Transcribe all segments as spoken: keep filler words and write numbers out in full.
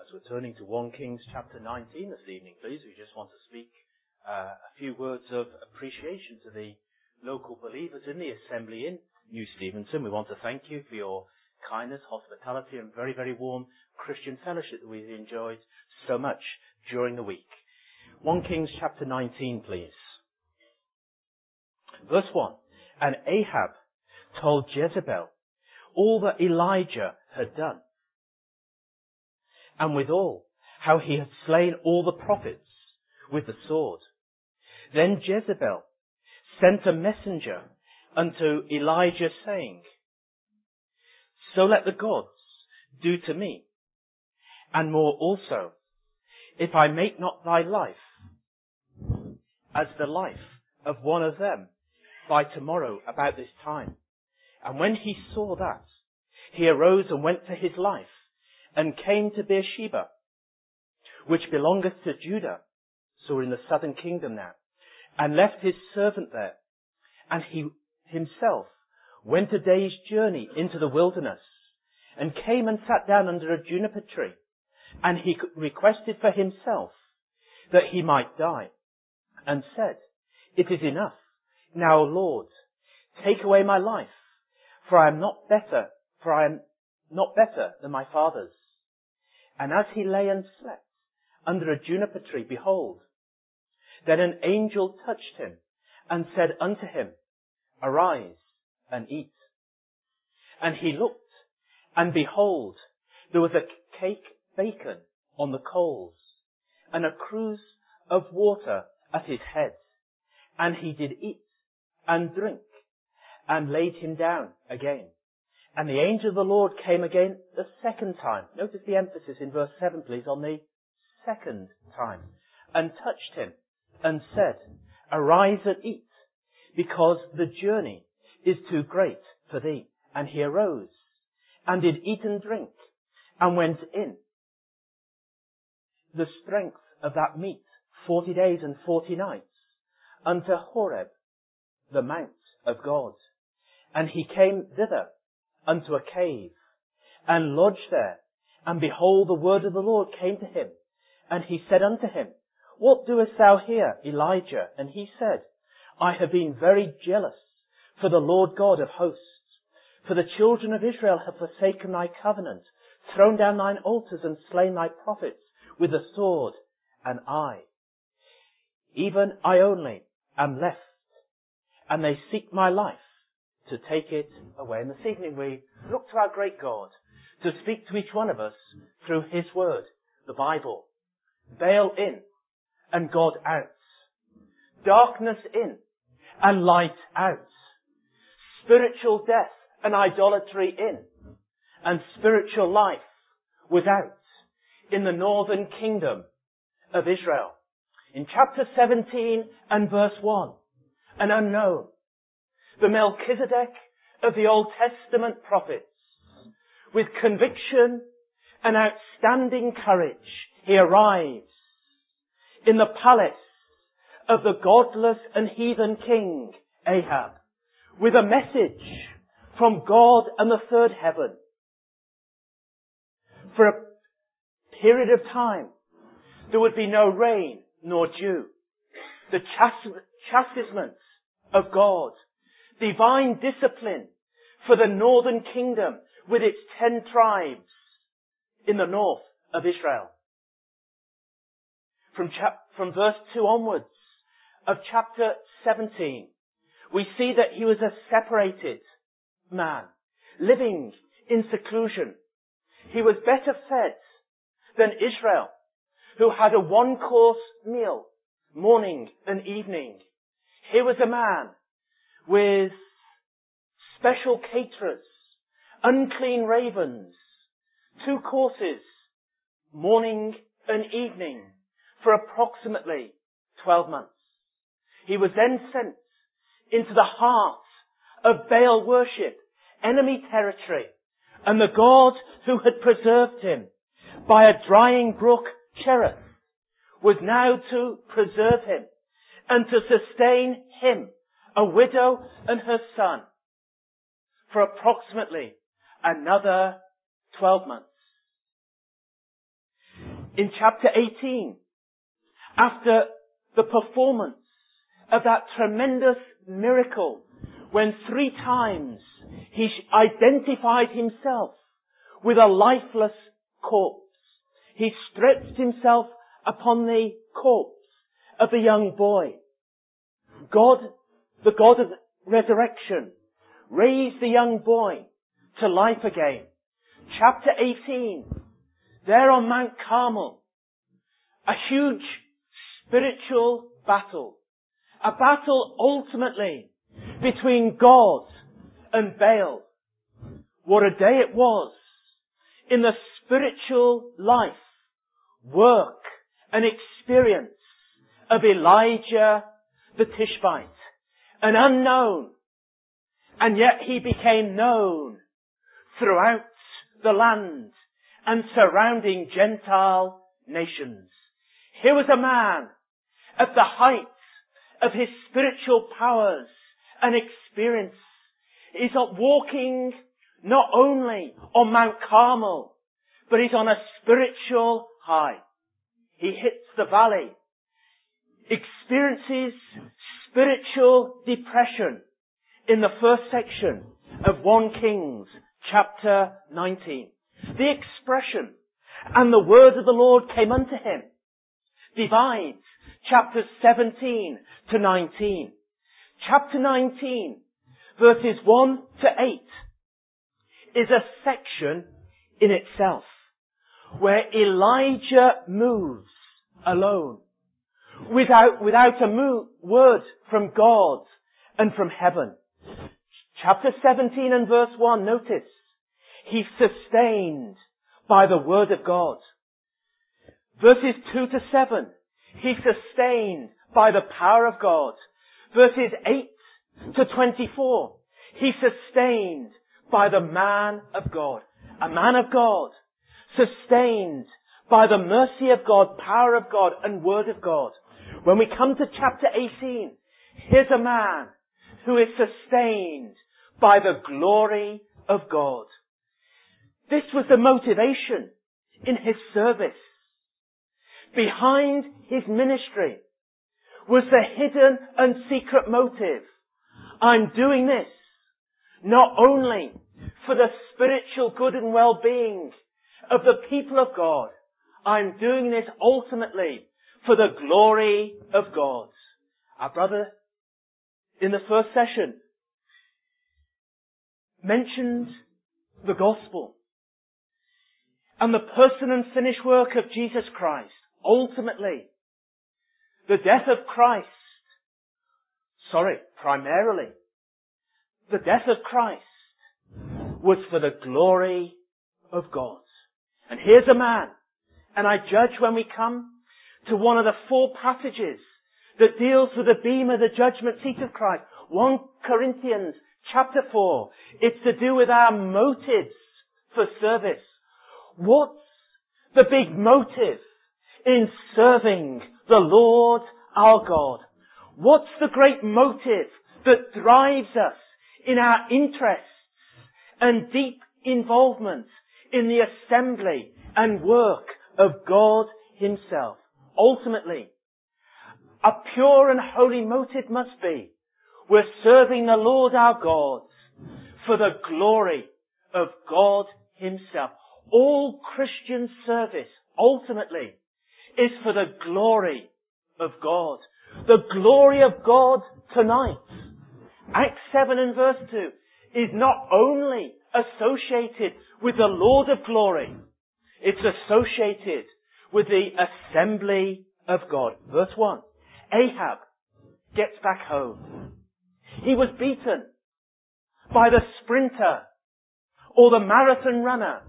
As we're turning to First Kings chapter nineteen this evening, please, we just want to speak uh, a few words of appreciation to the local believers in the assembly in New Stevenson. We want to thank you for your kindness, hospitality, and very, very warm Christian fellowship that we've enjoyed so much during the week. First Kings chapter nineteen, please. Verse one. And Ahab told Jezebel all that Elijah had done, and withal how he had slain all the prophets with the sword. Then Jezebel sent a messenger unto Elijah, saying, So let the gods do to me, and more also, if I make not thy life as the life of one of them by tomorrow about this time. And when he saw that, he arose and went for his life, and came to Beersheba, which belongeth to Judah, so we're in the southern kingdom now, and left his servant there. And he himself went a day's journey into the wilderness, and came and sat down under a juniper tree, and he requested for himself that he might die, and said, It is enough. Now, Lord, take away my life, for I am not better, for I am not better than my fathers. And as he lay and slept under a juniper tree, behold, then an angel touched him, and said unto him, Arise and eat. And he looked, and behold, there was a cake bacon on the coals, and a cruse of water at his head. And he did eat and drink, and laid him down again. And the angel of the Lord came again the second time. Notice the emphasis in verse seven, please, on the second time. And touched him, and said, Arise and eat, because the journey is too great for thee. And he arose, and did eat and drink, and went in. The strength of that meat, forty days and forty nights, unto Horeb, the mount of God. And he came thither unto a cave, and lodged there. And behold, the word of the Lord came to him. And he said unto him, What doest thou here, Elijah? And he said, I have been very jealous for the Lord God of hosts. For the children of Israel have forsaken thy covenant, thrown down thine altars, and slain thy prophets with the sword. And I, even I only, am left, and they seek my life to take it away. And this evening we look to our great God to speak to each one of us through His Word, the Bible. Baal in and God out. Darkness in and light out. Spiritual death and idolatry in, and spiritual life without, in the northern kingdom of Israel. In chapter seventeen and verse one, an unknown, the Melchizedek of the Old Testament prophets, with conviction and outstanding courage, he arrives in the palace of the godless and heathen king Ahab, with a message from God and the third heaven. For a period of time, there would be no rain nor dew. The chast- chastisement of God, divine discipline for the northern kingdom with its ten tribes in the north of Israel. From, chap- from verse two onwards of chapter seventeen, we see that he was a separated man, living in seclusion. He was better fed than Israel, who had a one-course meal, morning and evening. Here was a man with special caterers, unclean ravens, two courses, morning and evening, for approximately twelve months. He was then sent into the heart of Baal worship, enemy territory, and the God who had preserved him by a drying brook, Cherith, was now to preserve him and to sustain him, a widow and her son, for approximately another twelve months. in chapter eighteen, after the performance of that tremendous miracle, when three times he identified himself with a lifeless corpse, he stretched himself upon the corpse of the young boy. God, the God of resurrection, raised the young boy to life again. Chapter eighteen, there on Mount Carmel, a huge spiritual battle. A battle ultimately between God and Baal. What a day it was in the spiritual life, work and experience of Elijah the Tishbite. An unknown, and yet he became known throughout the land and surrounding Gentile nations. Here was a man at the height of his spiritual powers and experience. He's walking not only on Mount Carmel, but he's on a spiritual high. He hits the valley, experiences spiritual depression in the first section of First Kings chapter nineteen. The expression, "and the word of the Lord came unto him," divides chapters seventeen to nineteen. Chapter nineteen, verses one to eight, is a section in itself where Elijah moves alone, without, without a move, word from God and from heaven. Chapter seventeen and verse one, notice, he's sustained by the word of God. Verses two to seven, he's sustained by the power of God. Verses eight to twenty-four, he's sustained by the man of God. A man of God, sustained by the mercy of God, power of God, and word of God. When we come to chapter eighteen, here's a man who is sustained by the glory of God. This was the motivation in his service. Behind his ministry was the hidden and secret motive. I'm doing this not only for the spiritual good and well-being of the people of God, I'm doing this ultimately for the glory of God. Our brother in the first session mentioned the gospel and the person and finished work of Jesus Christ. Ultimately, the death of Christ, sorry, primarily, the death of Christ was for the glory of God. And here's a man, and I judge when we come to one of the four passages that deals with the beam of the judgment seat of Christ. First Corinthians chapter four. It's to do with our motives for service. What's the big motive in serving the Lord our God? What's the great motive that drives us in our interests and deep involvement in the assembly and work of God Himself? Ultimately, a pure and holy motive must be, we're serving the Lord our God for the glory of God Himself. All Christian service, ultimately, is for the glory of God. The glory of God tonight, Acts seven and verse two, is not only associated with the Lord of glory, it's associated with the assembly of God. Verse one, Ahab gets back home. He was beaten by the sprinter or the marathon runner,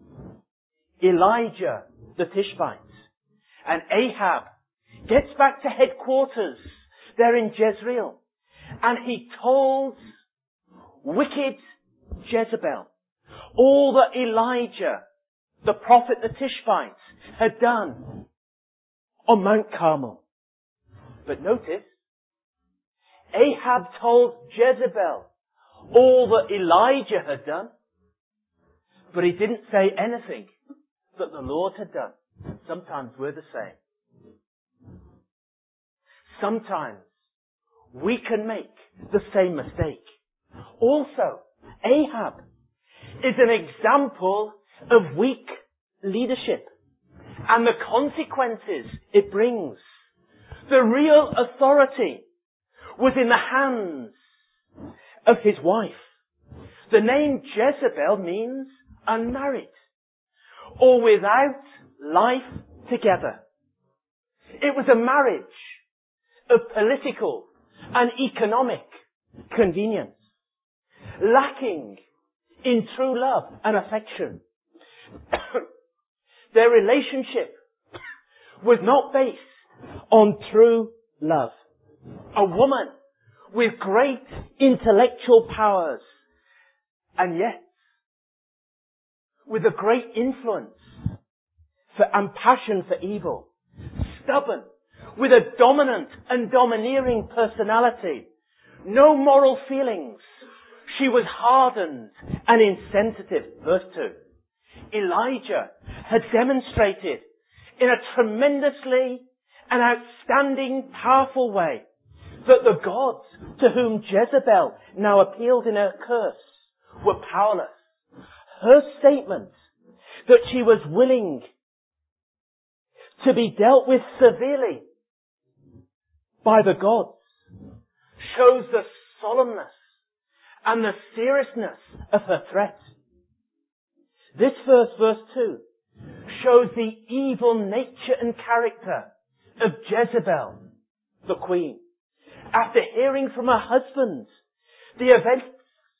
Elijah the Tishbite. And Ahab gets back to headquarters there in Jezreel, and he told wicked Jezebel all that Elijah, the prophet the Tishbite, had done on Mount Carmel. But notice, Ahab told Jezebel all that Elijah had done, but he didn't say anything that the Lord had done. sometimes we're the same. Sometimes we can make the same mistake. Also, Ahab is an example of weak leadership and the consequences it brings. The real authority was in the hands of his wife. The name Jezebel means unmarried or without life together. It was a marriage of political and economic convenience, lacking in true love and affection. Their relationship was not based on true love. A woman with great intellectual powers, and yet with a great influence for, and passion for evil. Stubborn, with a dominant and domineering personality. No moral feelings. She was hardened and insensitive. Verse two. Elijah had demonstrated in a tremendously and outstanding, powerful way that the gods to whom Jezebel now appealed in her curse were powerless. Her statement that she was willing to be dealt with severely by the gods shows the solemnness and the seriousness of her threat. This verse, verse two, shows the evil nature and character of Jezebel, the queen. After hearing from her husband the events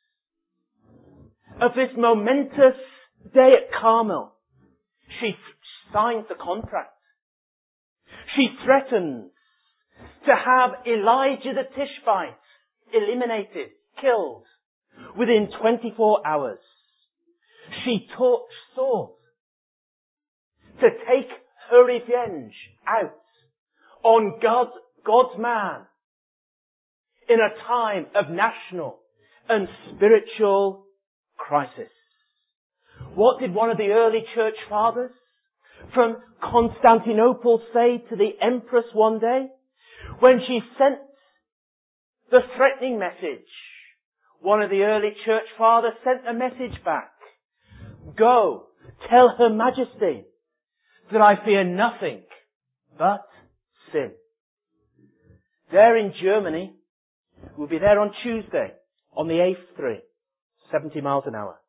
of this momentous day at Carmel, she signs the contract. She threatens to have Elijah the Tishbite eliminated, killed, within twenty-four hours. She taught, sought to take her revenge out on God, God's man in a time of national and spiritual crisis. What did one of the early church fathers from Constantinople say to the empress one day when she sent the threatening message? One of the early church fathers sent a message back. Go, tell Her Majesty that I fear nothing but sin. There in Germany, we'll be there on Tuesday, on the A three, seventy miles an hour.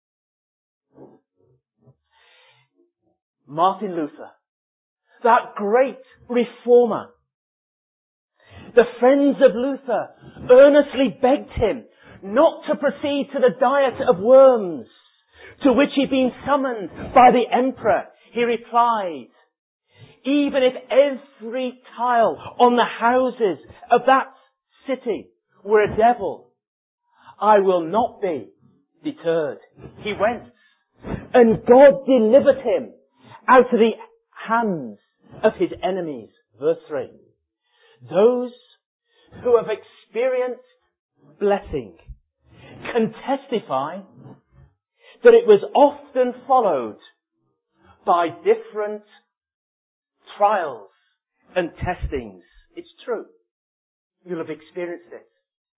Martin Luther, that great reformer. The friends of Luther earnestly begged him not to proceed to the diet of worms to which he'd been summoned by the emperor. He replied, even if every tile on the houses of that city were a devil, I will not be deterred. He went, and God delivered him out of the hands of his enemies. Verse three. Those who have experienced blessing can testify that it was often followed by different trials and testings. It's true. You'll have experienced it.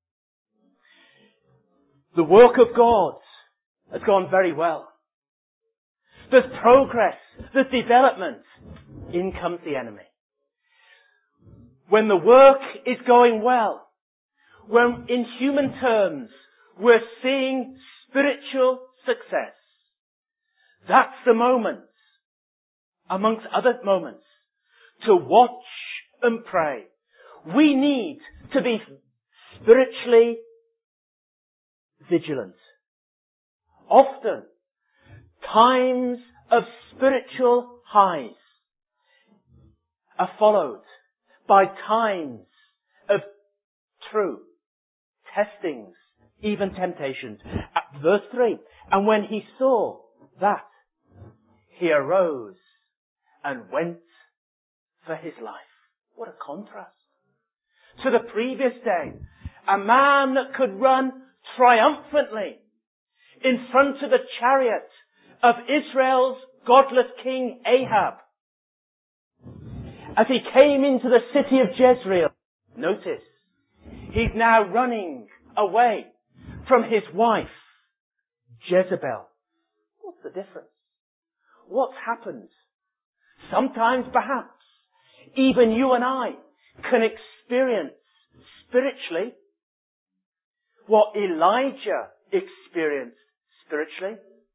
The work of God has gone very well. There's progress. There's development. In comes the enemy. When the work is going well, when in human terms we're seeing spiritual success, that's the moment, amongst other moments, to watch and pray. We need to be spiritually vigilant. Often, times of spiritual highs are followed by times of true testings, even temptations. At verse three, and when he saw that, he arose and went for his life. What a contrast to the previous day. A man that could run triumphantly in front of the chariot of Israel's godless king Ahab. as he came into the city of Jezreel, notice, he's now running away from his wife, Jezebel. What's the difference? What's happened? Sometimes, perhaps, even you and I can experience spiritually what Elijah experienced spiritually.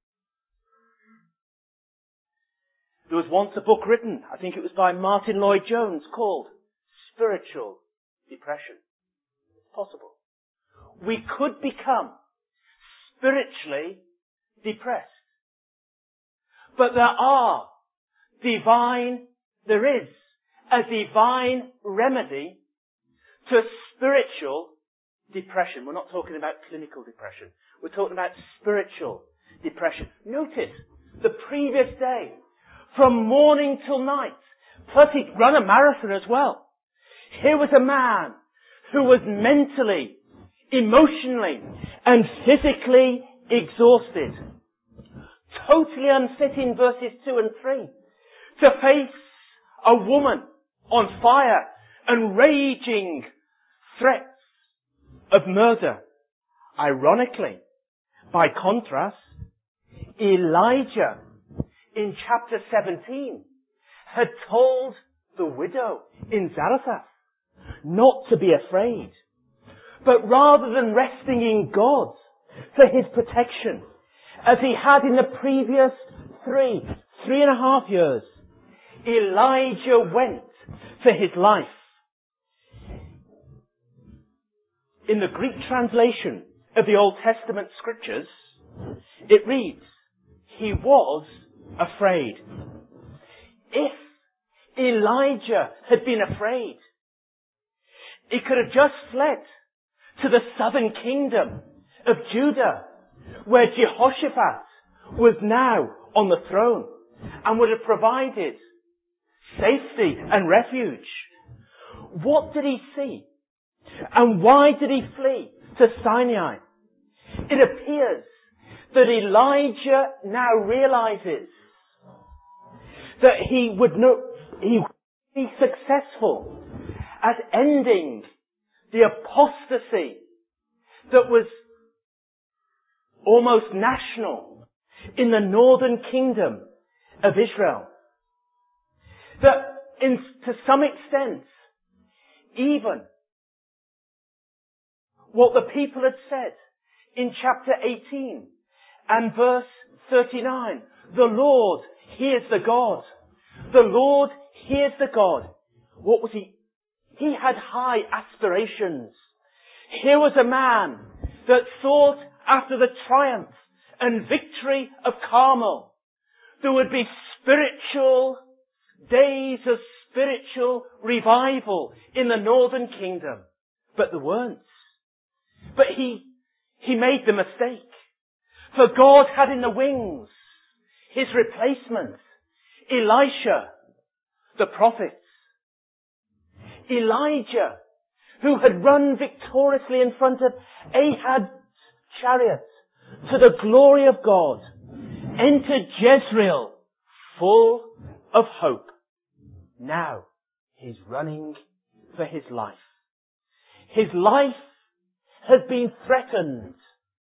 There was once a book written, I think it was by Martin Lloyd-Jones, called Spiritual Depression. It's possible. We could become spiritually depressed. But there are divine, there is a divine remedy to spiritual depression. We're not talking about clinical depression. We're talking about spiritual depression. Notice, the previous day, from morning till night, plus he'd run a marathon as well. Here was a man who was mentally, emotionally, and physically exhausted. Totally unfit in verses two and three to face a woman on fire and raging threats of murder. Ironically, by contrast, Elijah in chapter seventeen had told the widow in Zarephath not to be afraid, but rather than resting in God for his protection, as he had in the previous three, three and a half years, Elijah went for his life. In the Greek translation of the Old Testament scriptures, it reads, he was afraid. If Elijah had been afraid, he could have just fled to the southern kingdom of Judah, where Jehoshaphat was now on the throne and would have provided safety and refuge. What did he see? And why did he flee to Sinai? It appears that Elijah now realizes that he would not, he would be successful at ending the apostasy that was almost national in the northern kingdom of Israel. That in, to some extent, even what the people had said in chapter eighteen and verse thirty-nine, the Lord, He is the God. The Lord, He is the God. What was he? He had high aspirations. Here was a man that sought after the triumph and victory of Carmel. There would be spiritual days of spiritual revival in the northern kingdom. But there weren't. But he, he made the mistake. For God had in the wings his replacement, Elisha, the prophet. Elijah, who had run victoriously in front of Ahab's chariot to the glory of God, entered Jezreel full of hope. Now he's running for his life. His life has been threatened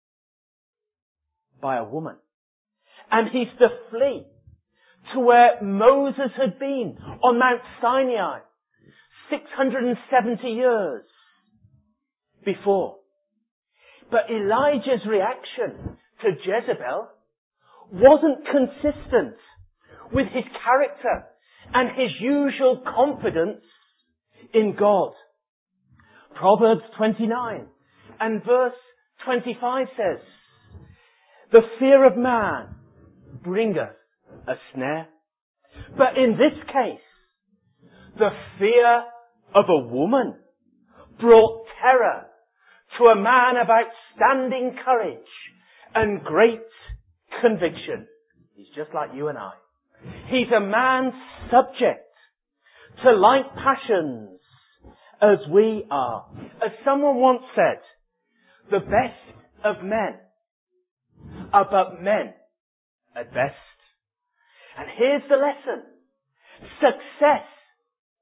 by a woman. And he's to flee to where Moses had been on Mount Sinai six hundred seventy years before. But Elijah's reaction to Jezebel wasn't consistent with his character and his usual confidence in God. Proverbs twenty-nine and verse twenty-five says, the fear of man bringeth a snare. But in this case, the fear of a woman brought terror to a man of outstanding courage and great conviction. He's just like you and I. He's a man subject to like passions as we are. As someone once said, the best of men are but men at best. And here's the lesson. Success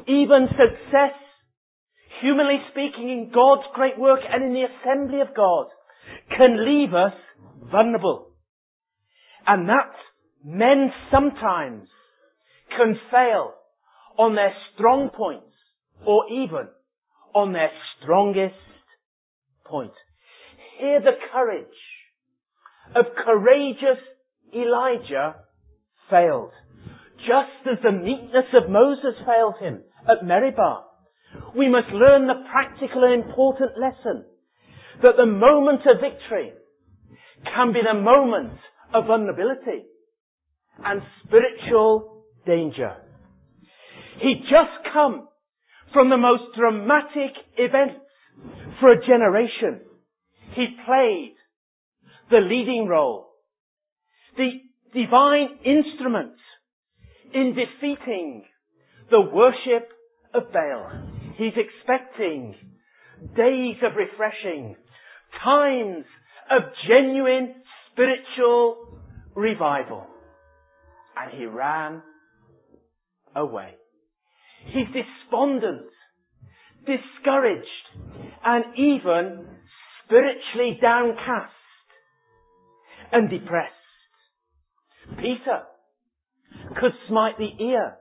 even success, humanly speaking, in God's great work and in the assembly of God, can leave us vulnerable. And that men sometimes can fail on their strong points or even on their strongest point. Hear the courage of courageous Elijah failed, just as the meekness of Moses failed him at Meribah. We must learn the practical and important lesson that the moment of victory can be the moment of vulnerability and spiritual danger. He'd just come from the most dramatic events for a generation. He played the leading role, the divine instrument in defeating the worship of Baal. He's expecting days of refreshing, times of genuine spiritual revival. And he ran away. He's despondent, discouraged, and even spiritually downcast and depressed. Peter could smite the ear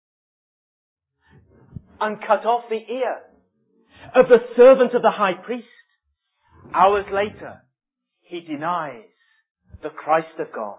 and cut off the ear of the servant of the high priest. Hours later, he denies the Christ of God.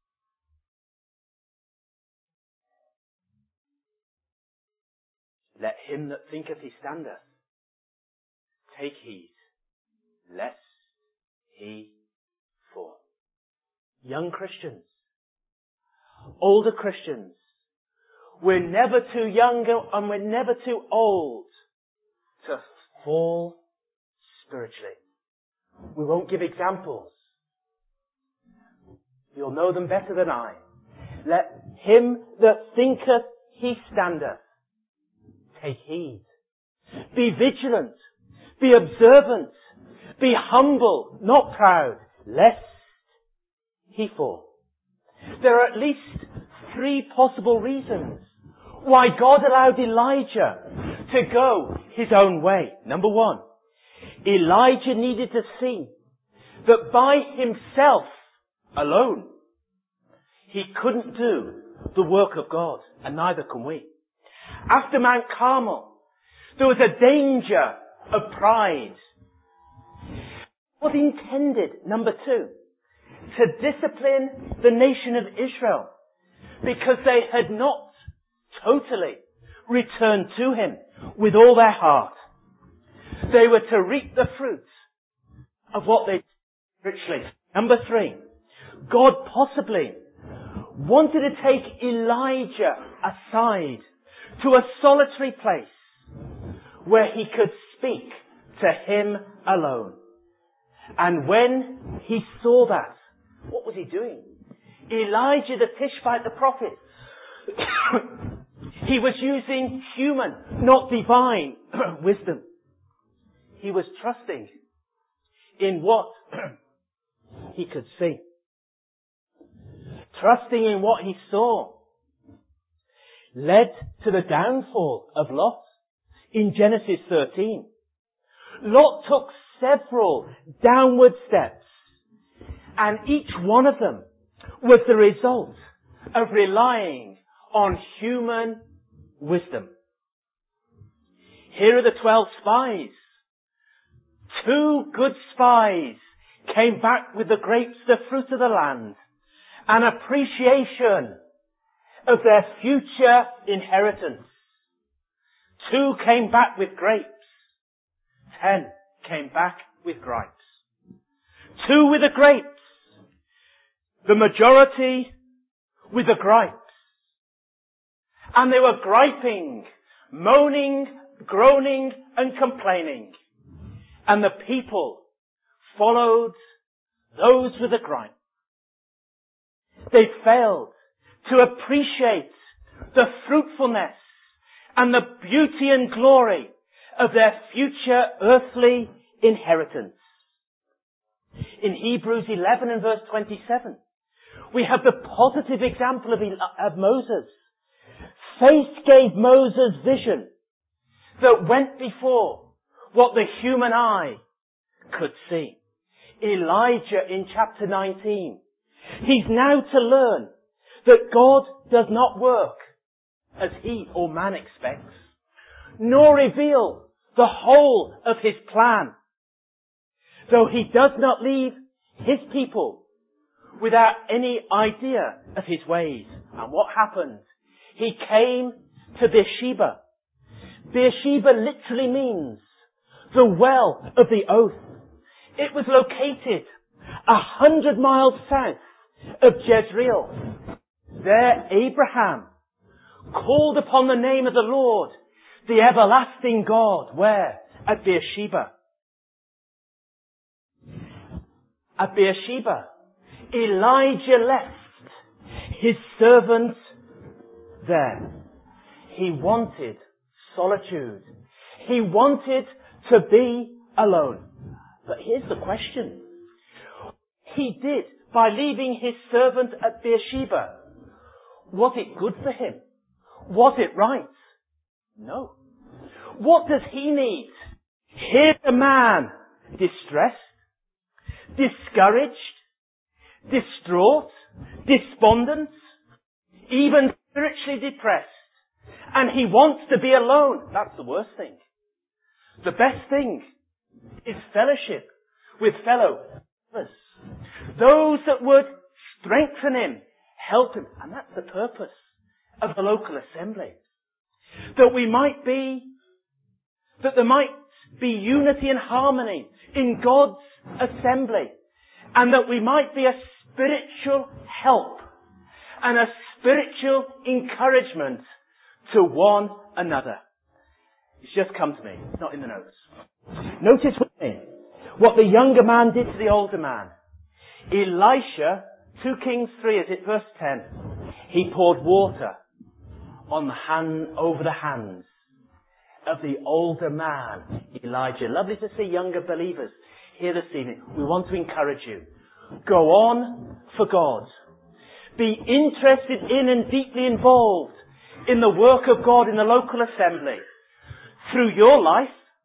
Let him that thinketh he standeth take heed, lest he fall. Young Christians, older Christians, we're never too young and we're never too old to fall spiritually. We won't give examples. You'll know them better than I. Let him that thinketh he standeth take heed. Be vigilant. Be observant. Be humble, not proud, lest he fall. There are at least three possible reasons why God allowed Elijah to go his own way. Number one, Elijah needed to see that by himself alone he couldn't do the work of God, and neither can we. After Mount Carmel, there was a danger of pride. It was intended, number two, to discipline the nation of Israel because they had not totally returned to him with all their heart. They were to reap the fruit of what they did spiritually. Number three, God possibly wanted to take Elijah aside to a solitary place where he could speak to him alone. And when he saw that, what was he doing? Elijah the Tishbite, the prophet, he was using human, not divine, wisdom. He was trusting in what he could see. Trusting in what he saw led to the downfall of Lot in Genesis thirteen. Lot took several downward steps, and each one of them was the result of relying on human wisdom. Here are the twelve spies. Two good spies came back with the grapes, the fruit of the land, an appreciation of their future inheritance. Two came back with grapes. Ten came back with gripes. Two with the grapes. The majority with the gripes. And they were griping, moaning, groaning, and complaining. And the people followed those with the gripe. They failed to appreciate the fruitfulness and the beauty and glory of their future earthly inheritance. In Hebrews eleven and verse twenty-seven, we have the positive example of, of Moses. Faith gave Moses vision that went before what the human eye could see. Elijah in chapter nineteen. He's now to learn that God does not work as he or man expects, nor reveal the whole of his plan, though he does not leave his people without any idea of his ways. And what happened? He came to Beersheba. Beersheba literally means the well of the oath. It was located a hundred miles south of Jezreel. There Abraham called upon the name of the Lord, the everlasting God. Where? At Beersheba. At Beersheba, Elijah left his servant there. He wanted solitude. He wanted to be alone. But here's the question. He did, by leaving his servant at Beersheba, was it good for him? Was it right? No. What does he need? Here's a man distressed, discouraged, distraught, despondent, even spiritually depressed. And he wants to be alone. That's the worst thing. The best thing is fellowship with fellow believers. Those that would strengthen him, help him. And that's the purpose of the local assembly. That we might be, that there might be unity and harmony in God's assembly. And that we might be a spiritual help and a spiritual encouragement to one another. It's just come to me. It's not in the notes. Notice with me what the younger man did to the older man. Elisha, two Kings three, is it verse ten? He poured water on the hand, over the hands of the older man, Elijah. Lovely to see younger believers here this evening. We want to encourage you. Go on for God. Be interested in and deeply involved in the work of God in the local assembly. Through your life,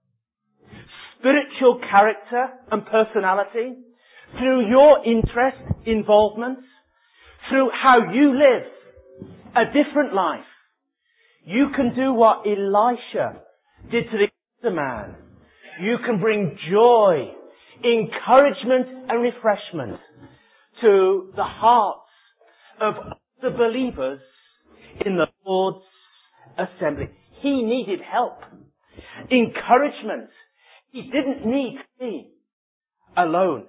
spiritual character and personality, through your interest, involvement, through how you live a different life, you can do what Elisha did to the other man. You can bring joy, encouragement and refreshment to the hearts of the believers in the Lord's assembly. He needed help, encouragement. He didn't need to be alone.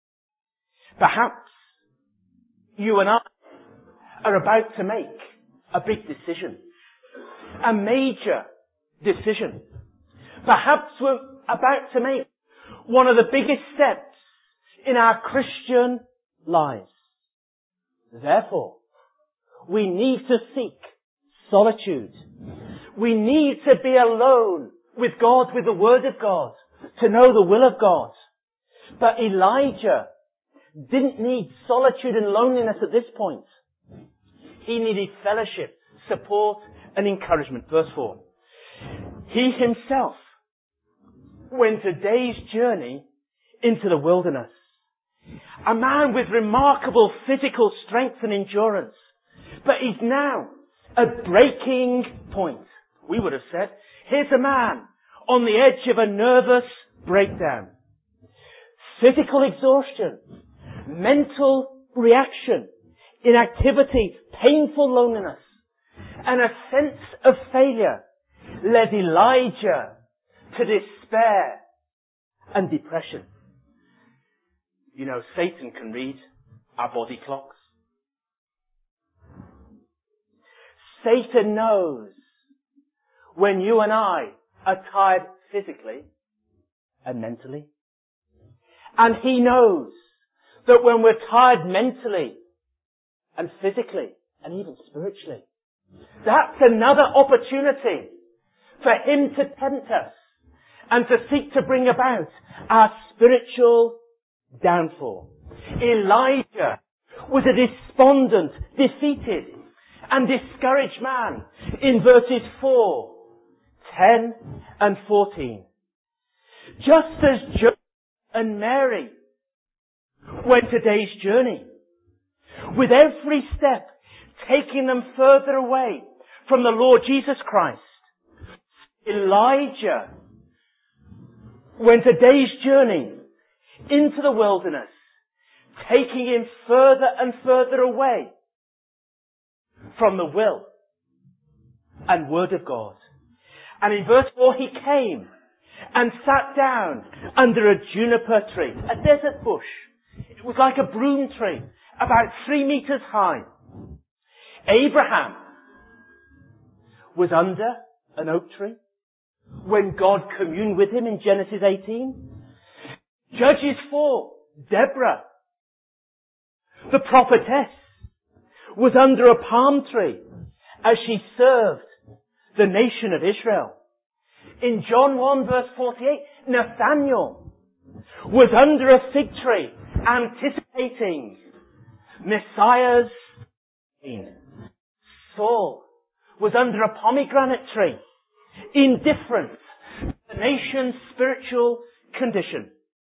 Perhaps you and I are about to make a big decision, a major decision. Perhaps we're about to make one of the biggest steps in our Christian lives. Therefore, we need to seek solitude. We need to be alone with God, with the Word of God, to know the will of God. But Elijah didn't need solitude and loneliness at this point. He needed fellowship, support and encouragement. Verse four. He himself went a day's journey into the wilderness. A man with remarkable physical strength and endurance. But he's now at breaking point. We would have said, here's a man on the edge of a nervous breakdown. Physical exhaustion, mental reaction, inactivity, painful loneliness, and a sense of failure led Elijah to despair and depression. You know, Satan can read our body clocks. Satan knows when you and I are tired physically and mentally. And he knows that when we're tired mentally and physically and even spiritually, that's another opportunity for him to tempt us and to seek to bring about our spiritual downfall. Elijah was a despondent, defeated and discouraged man in verses four, ten and fourteen. Just as Joseph and Mary went a day's journey, with every step taking them further away from the Lord Jesus Christ, Elijah went a day's journey into the wilderness, taking him further and further away from the will and word of God. And in verse four, he came and sat down under a juniper tree, a desert bush. It was like a broom tree, about three meters high. Abraham was under an oak tree when God communed with him in Genesis eighteen. Judges four, Deborah, the prophetess, was under a palm tree as she served the nation of Israel. In John one verse forty-eight, Nathanael was under a fig tree anticipating Messiah's reign. Saul was under a pomegranate tree, indifferent to the nation's spiritual condition.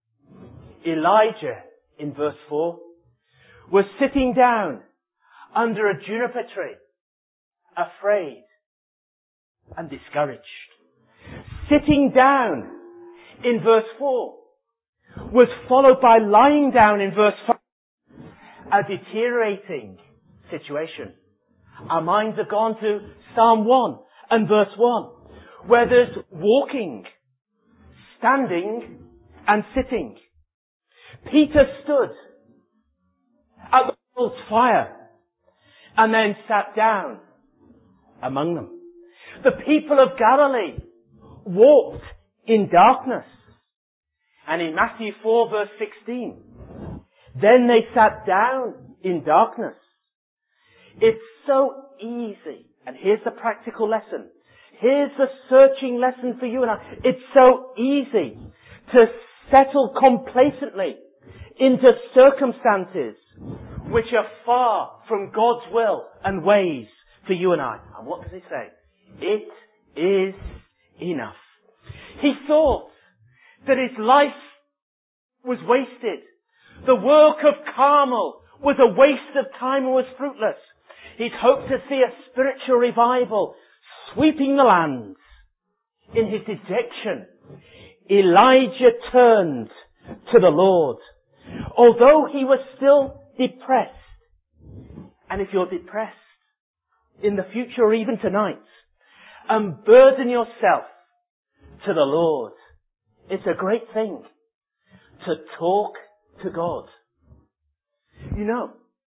Elijah, in verse four, was sitting down under a juniper tree, afraid and discouraged. Sitting down, in verse four, was followed by lying down in verse five. A deteriorating situation. Our minds have gone to Psalm one and verse one, where there's walking, standing, and sitting. Peter stood at the world's fire and then sat down among them. The people of Galilee walked in darkness. And in Matthew four verse sixteen, then they sat down in darkness. It's so easy. And here's the practical lesson. Here's the searching lesson for you and I. It's so easy to settle complacently into circumstances which are far from God's will and ways for you and I. And what does he say? It is enough. He thought that his life was wasted. The work of Carmel was a waste of time and was fruitless. He'd hoped to see a spiritual revival sweeping the lands. In his dejection, Elijah turned to the Lord. Although he was still depressed. And if you're depressed in the future or even tonight, unburden yourself to the Lord. It's a great thing to talk to God. You know,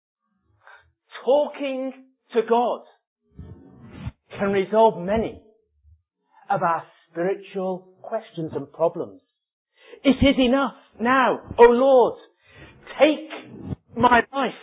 talking to God can resolve many of our spiritual questions and problems. It is enough now, O Lord, take my life.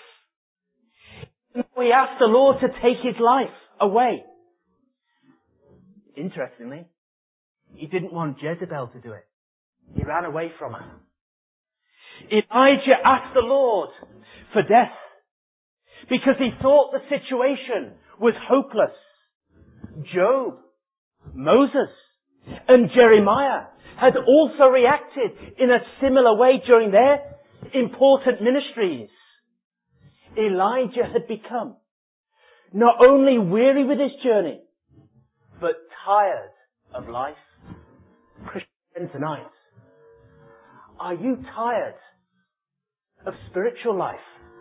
We ask the Lord to take his life away. Interestingly, he didn't want Jezebel to do it. He ran away from her. Elijah asked the Lord for death because he thought the situation was hopeless. Job, Moses, and Jeremiah had also reacted in a similar way during their important ministries. Elijah had become not only weary with his journey, but tired of life. Christian, tonight, are you tired of spiritual life?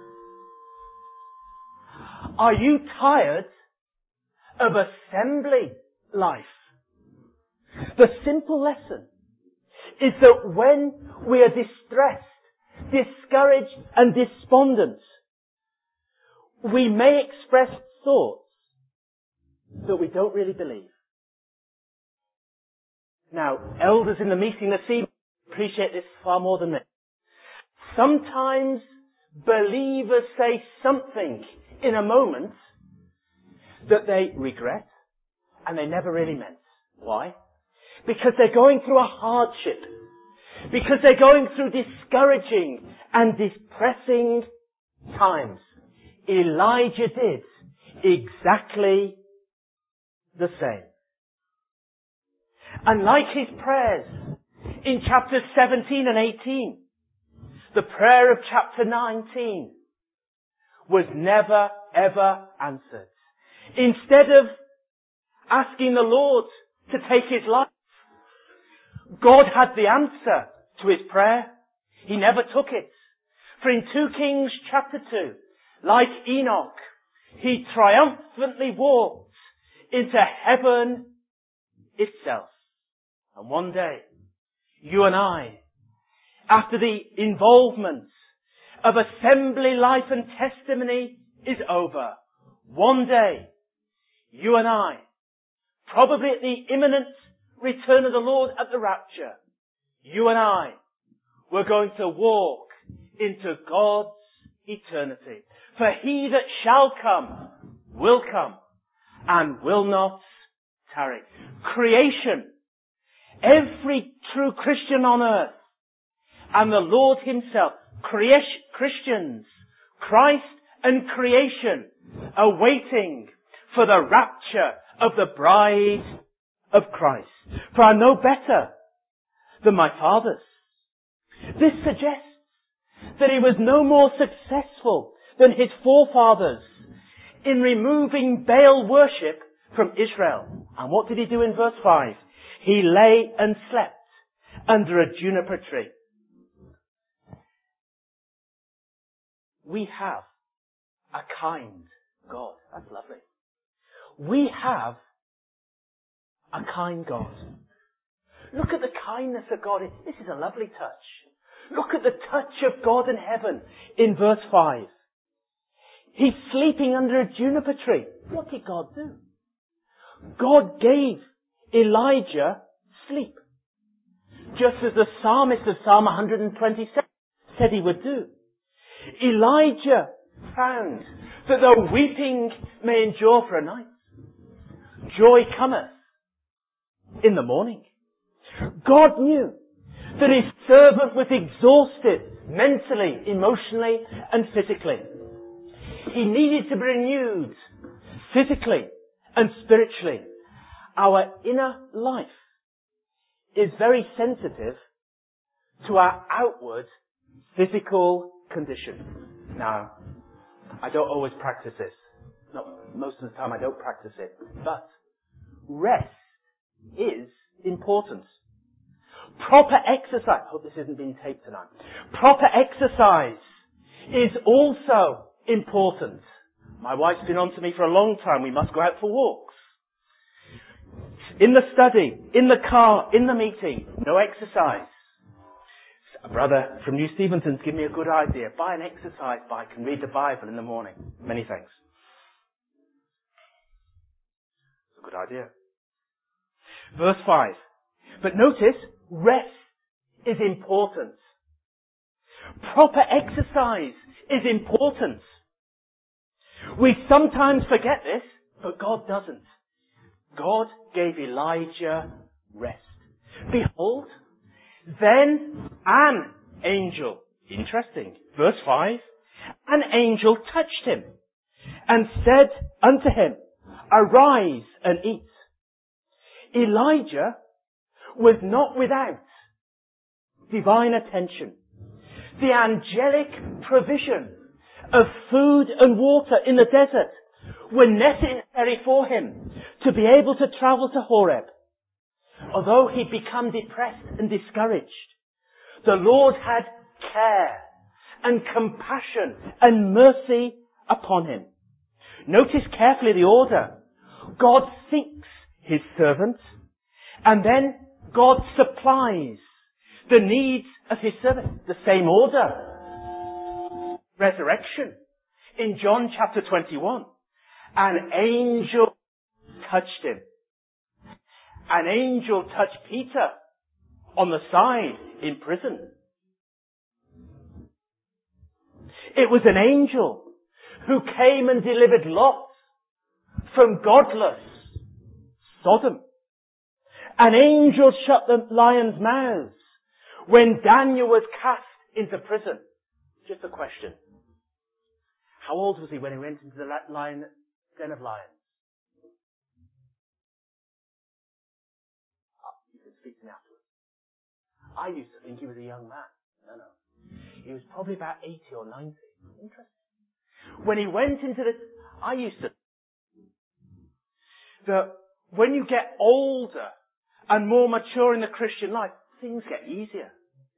Are you tired of assembly life? The simple lesson is that when we are distressed, discouraged and despondent, we may express thoughts that we don't really believe. Now, elders in the meeting this evening appreciate this far more than me. Sometimes believers say something in a moment that they regret and they never really meant. Why? Because they're going through a hardship. Because they're going through discouraging and depressing times. Elijah did exactly the same. And like his prayers in chapters seventeen and eighteen, the prayer of chapter nineteen was never ever answered. Instead of asking the Lord to take his life, God had the answer to his prayer. He never took it. For in two Kings chapter two, like Enoch, he triumphantly walked into heaven itself. And one day, you and I, after the involvement of assembly life and testimony is over, one day, you and I, probably at the imminent return of the Lord at the rapture, you and I, we're going to walk into God's eternity. For he that shall come will come and will not tarry. Creation, every true Christian on earth, and the Lord himself, creation, Christians, Christ and creation, are waiting for the rapture of the bride of Christ. For I know better than my fathers. This suggests that he was no more successful than his forefathers in removing Baal worship from Israel. And what did he do in verse five? He lay and slept under a juniper tree. We have a kind God. That's lovely. We have a kind God. Look at the kindness of God. This is a lovely touch. Look at the touch of God in heaven in verse five. He's sleeping under a juniper tree. What did God do? God gave Elijah sleep. Just as the psalmist of Psalm one twenty-seven said he would do. Elijah found that though weeping may endure for a night, joy cometh in the morning. God knew that his servant was exhausted mentally, emotionally, and physically. He needed to be renewed physically and spiritually. Our inner life is very sensitive to our outward physical condition. Now, I don't always practice this. Not most of the time I don't practice it. But rest is important. Proper exercise. I hope this isn't being taped tonight. Proper exercise is also important. My wife's been on to me for a long time. We must go out for walks. In the study, in the car, in the meeting, no exercise. A brother from New Stevenson's give me a good idea. Buy an exercise bike and read the Bible in the morning. Many thanks. It's a good idea. Verse five. But notice, rest is important. Proper exercise is important. We sometimes forget this, but God doesn't. God gave Elijah rest. Behold, then an angel, interesting, verse five, an angel touched him and said unto him, arise and eat. Elijah was not without divine attention. The angelic provision of food and water in the desert were necessary for him to be able to travel to Horeb. Although he'd become depressed and discouraged, the Lord had care and compassion and mercy upon him. Notice carefully the order. God seeks his servant, and then God supplies the needs of his servant. The same order. Resurrection. In John chapter twenty-one, an angel touched him. An angel touched Peter on the side in prison. It was an angel who came and delivered Lot from godless Sodom. An angel shut the lions' mouths when Daniel was cast into prison. Just a question. How old was he when he went into the lion, den of lions? I used to think he was a young man. No, no. He was probably about eighty or ninety. Interesting. When he went into this, I used to that when you get older and more mature in the Christian life, things get easier.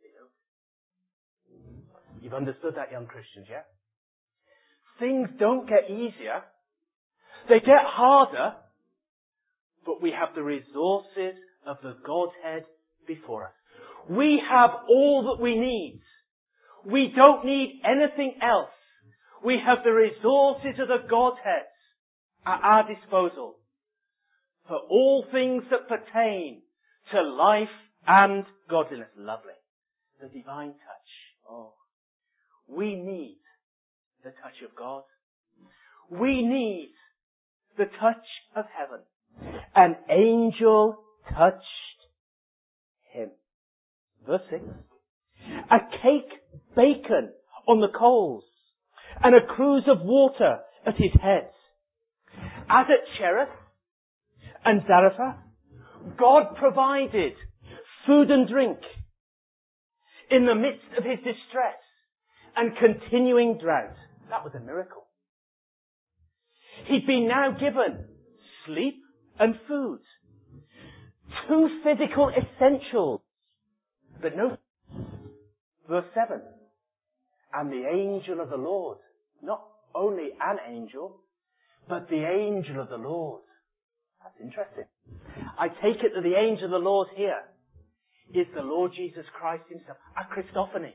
You've understood that, young Christians, yeah? Things don't get easier. They get harder, but we have the resources of the Godhead before us. We have all that we need. We don't need anything else. We have the resources of the Godhead at our disposal for all things that pertain to life and godliness. Lovely. The divine touch. Oh. We need the touch of God. We need the touch of heaven. An angel touched him. Verse six. A cake baken on the coals, and a cruse of water at his head. As at Cherith and Zarephath, God provided food and drink in the midst of his distress and continuing drought. That was a miracle. He'd been now given sleep and food. Two physical essentials. But notice, verse seven. And the angel of the Lord, not only an angel, but the angel of the Lord. That's interesting. I take it that the angel of the Lord here is the Lord Jesus Christ himself, a Christophany.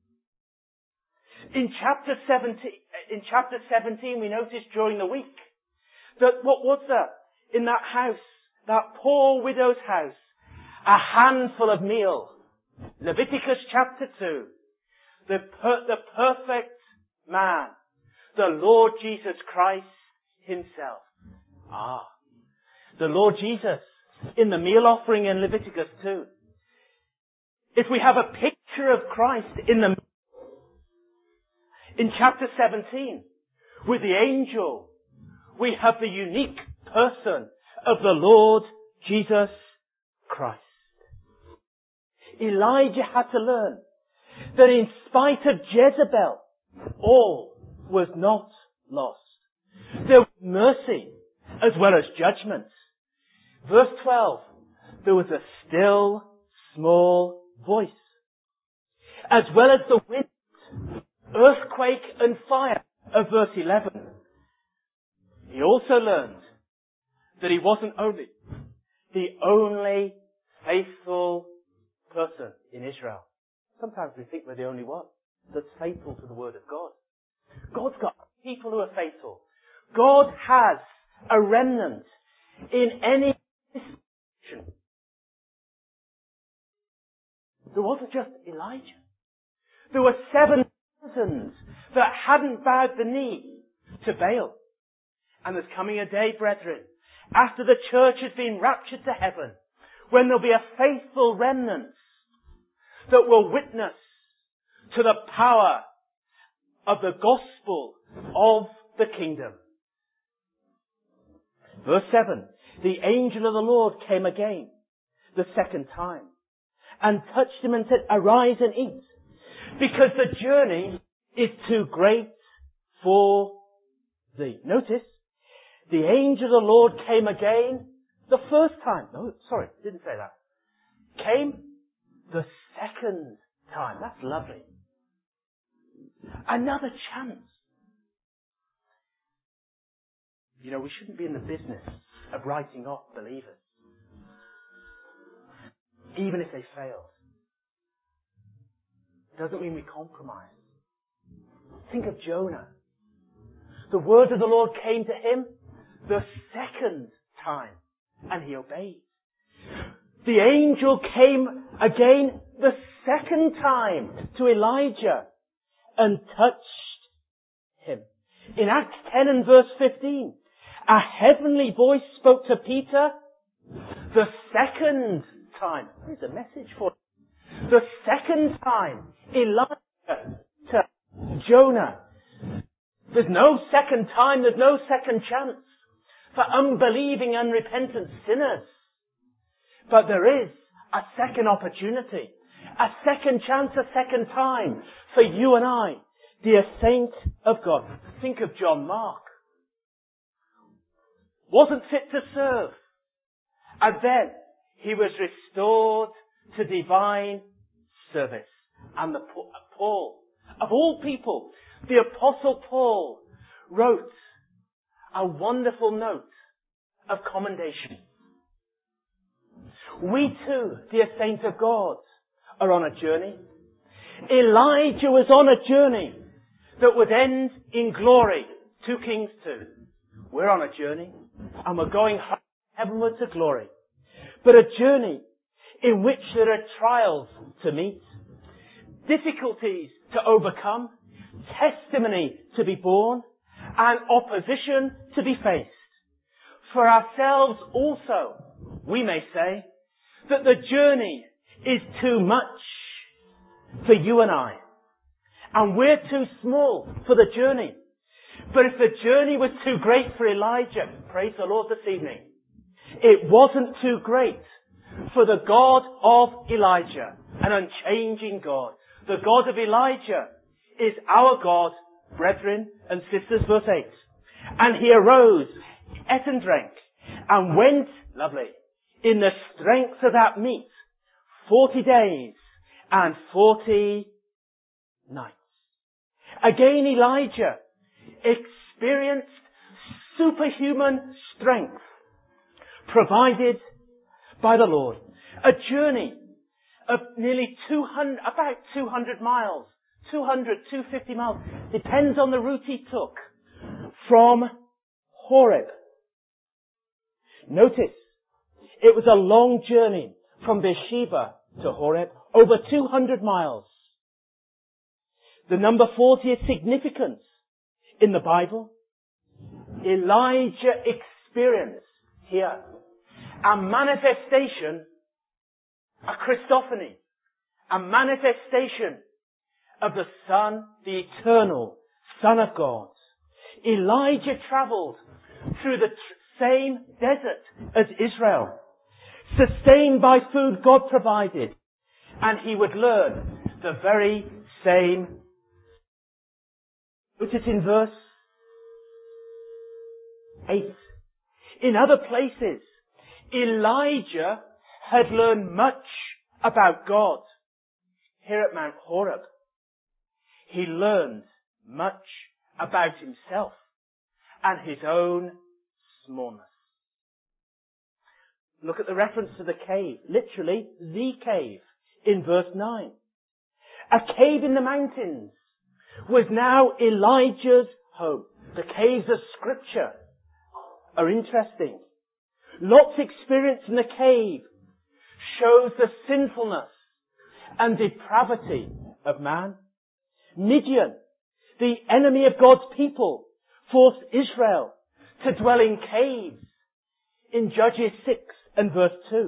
In chapter seventeen, in chapter seventeen, we noticed during the week that what was there in that house, that poor widow's house? A handful of meal. Leviticus chapter two. The, per, the perfect man. The Lord Jesus Christ himself. Ah. The Lord Jesus in the meal offering in Leviticus two. If we have a picture of Christ in the in chapter seventeen, with the angel, we have the unique person of the Lord Jesus Christ. Elijah had to learn that in spite of Jezebel, all was not lost. There was mercy as well as judgment. Verse twelve, there was a still, small voice, as well as the wind, earthquake and fire of verse eleven. He also learned that he wasn't only the only faithful person in Israel. Sometimes we think we're the only one that's faithful to the Word of God. God's got people who are faithful. God has a remnant in any situation. There wasn't just Elijah. There were seven thousands that hadn't bowed the knee to Baal. And there's coming a day, brethren, after the church has been raptured to heaven, when there'll be a faithful remnant that will witness to the power of the gospel of the kingdom. Verse seven. The angel of the Lord came again, the second time, and touched him and said, arise and eat, because the journey is too great for thee. Notice, the angel of the Lord came again the first time. No, sorry, didn't say that. Came the second time. That's lovely. Another chance. You know, we shouldn't be in the business of writing off believers, even if they fail. Doesn't mean we compromise. Think of Jonah. The word of the Lord came to him the second time, and he obeyed. The angel came again the second time to Elijah and touched him. In Acts ten and verse fifteen, a heavenly voice spoke to Peter the second time. Here's a message for you. The second time, Elijah to Jonah. There's no second time, there's no second chance for unbelieving, unrepentant sinners. But there is a second opportunity. A second chance, a second time for you and I, dear saint of God. Think of John Mark. Wasn't fit to serve. And then he was restored to divine service. And the Paul, of all people, the Apostle Paul wrote a wonderful note of commendation. We too, dear saints of God, are on a journey. Elijah was on a journey that would end in glory. Two Kings two. We're on a journey and we're going heavenward to glory. But a journey in which there are trials to meet, difficulties to overcome, testimony to be borne, and opposition to be faced. For ourselves also, we may say that the journey is too much for you and I. And we're too small for the journey. But if the journey was too great for Elijah, praise the Lord this evening, it wasn't too great for the God of Elijah, an unchanging God. The God of Elijah is our God, brethren and sisters, verse eight. And he arose, ate and drank, and went, lovely, in the strength of that meat, forty days and forty nights. Again, Elijah experienced superhuman strength provided by the Lord. A journey of nearly two hundred, about two hundred miles, two hundred, two hundred fifty miles, depends on the route he took from Horeb. Notice, it was a long journey from Beersheba to Horeb, over two hundred miles. The number forty is significant in the Bible. Elijah experienced here a manifestation, a Christophany, a manifestation of the Son, the eternal Son of God. Elijah travelled through the tr- same desert as Israel, sustained by food God provided, and he would learn the very same. Notice in verse eight. In other places, Elijah had learned much about God. Here at Mount Horeb, he learned much about himself and his own smallness. Look at the reference to the cave, literally the cave, in verse nine. A cave in the mountains was now Elijah's home. The caves of Scripture are interesting. Lot's experience in the cave shows the sinfulness and depravity of man. Midian, the enemy of God's people, forced Israel to dwell in caves in Judges six and verse two.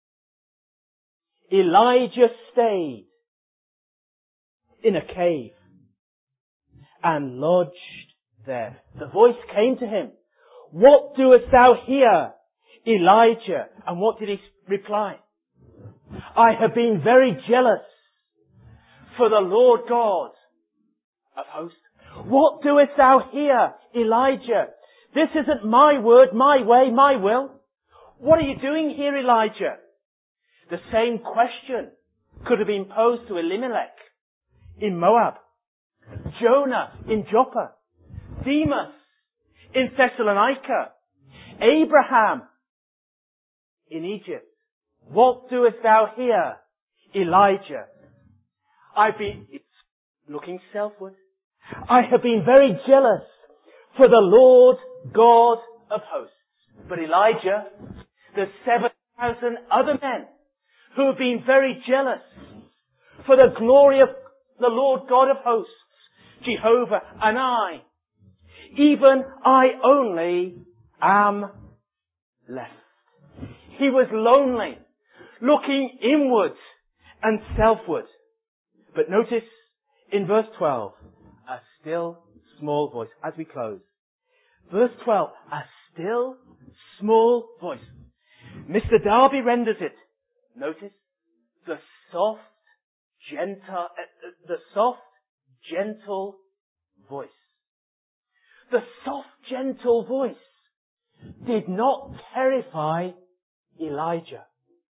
Elijah stayed in a cave and lodged there. The voice came to him, "What doest thou here, Elijah?" And what did he reply? "I have been very jealous for the Lord God of hosts." What doest thou here, Elijah? This isn't my word, my way, my will. What are you doing here, Elijah? The same question could have been posed to Elimelech in Moab, Jonah in Joppa, Demas in Thessalonica, Abraham in Egypt. What doest thou here, Elijah? I've been looking selfward. I have been very jealous for the Lord God of hosts. But Elijah, the seven thousand other men who have been very jealous for the glory of the Lord God of hosts, Jehovah, and I, even I only am left. He was lonely, looking inward and selfward. But notice in verse twelve, a still small voice, as we close. Verse twelve, a still small voice. Mister Darby renders it. Notice the soft gentle, the soft, gentle voice. The soft, gentle voice did not terrify Elijah.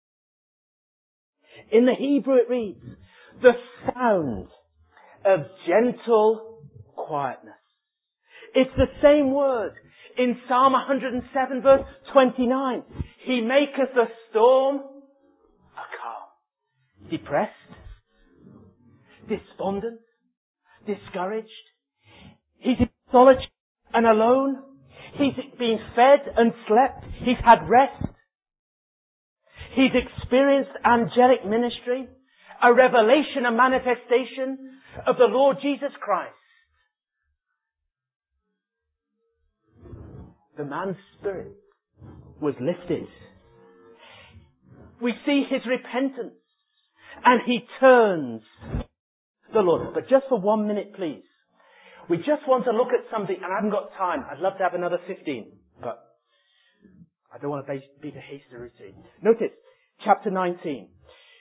In the Hebrew it reads, the sound of gentle quietness. It's the same word in Psalm one hundred seven verse twenty-nine. He maketh the storm a calm. Depressed, despondent, discouraged. He's in solitude and alone. He's been fed and slept. He's had rest. He's experienced angelic ministry, a revelation, a manifestation of the Lord Jesus Christ. The man's spirit was lifted. We see his repentance and he turns to the Lord. But just for one minute, please. We just want to look at something, and I haven't got time. I'd love to have another fifteen, but I don't want to beat a hasty routine. Notice, chapter nineteen.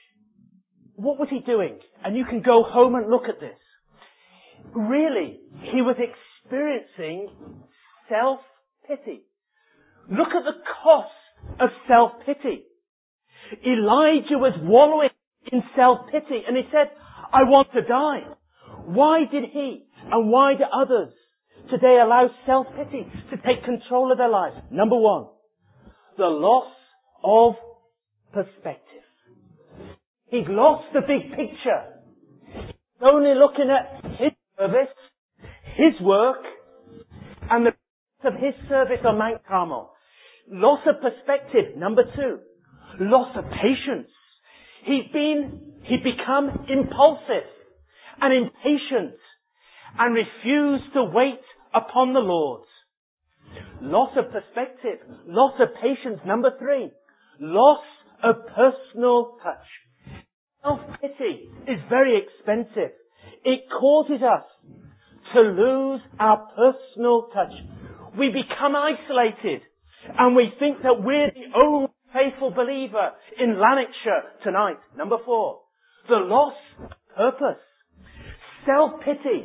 What was he doing? And you can go home and look at this. Really, he was experiencing self-pity. Look at the cost of self-pity. Elijah was wallowing in self-pity, and he said, I want to die. Why did he and why do others today allow self-pity to take control of their lives? Number one, the loss of perspective. He'd lost the big picture. He's only looking at his service, his work, and the of his service on Mount Carmel. Loss of perspective. Number two, loss of patience. He's been, he'd become impulsive and impatient and refused to wait upon the Lord. Loss of perspective. Loss of patience. Number three, loss of personal touch. Self-pity is very expensive. It causes us to lose our personal touch. We become isolated and we think that we're the only faithful believer in Lanarkshire tonight. Number four, the loss of purpose. Self-pity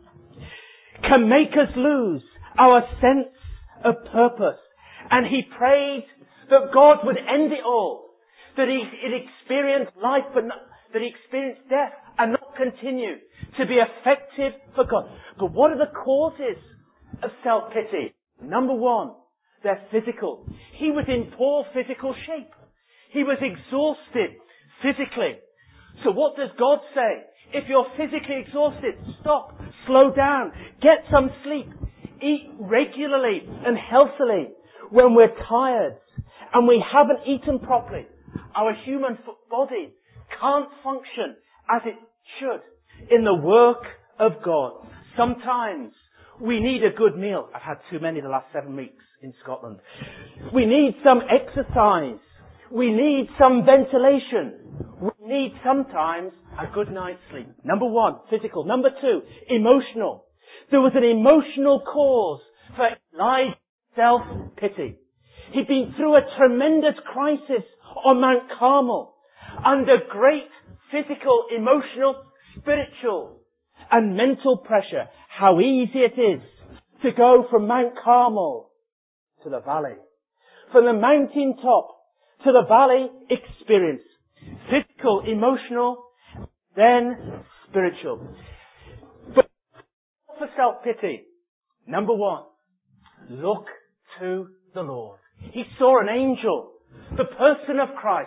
can make us lose our sense of purpose. And he prayed that God would end it all. That he, he'd experience life, but not, that he experienced death and not continue to be effective for God. But what are the causes of self-pity? Number one, they're physical. He was in poor physical shape. He was exhausted physically. So what does God say? If you're physically exhausted, stop, slow down, get some sleep, eat regularly and healthily. When we're tired and we haven't eaten properly, our human body can't function as it should in the work of God. Sometimes we need a good meal. I've had too many the last seven weeks in Scotland. We need some exercise. We need some ventilation. We need sometimes a good night's sleep. Number one, physical. Number two, emotional. There was an emotional cause for Elijah's self-pity. He'd been through a tremendous crisis on Mount Carmel under great physical, emotional, spiritual and mental pressure. How easy it is to go from Mount Carmel to the valley. From the mountain top to the valley experience. Physical, emotional, then spiritual. But for self-pity, number one, look to the Lord. He saw an angel, the person of Christ.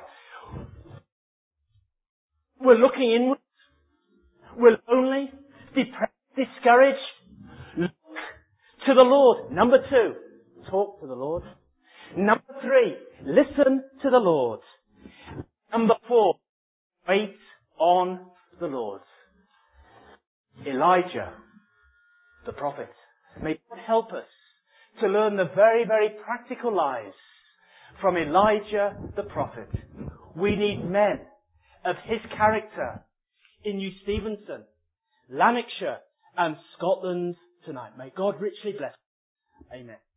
We're looking inward. We're lonely, depressed, discouraged. Look to the Lord. Number two, talk to the Lord. Number three, listen to the Lord. Number four, wait on the Lord. Elijah, the prophet. May God help us to learn the very, very practical lives from Elijah, the prophet. We need men of his character in New Stevenson, Lanarkshire and Scotland tonight. May God richly bless. Amen.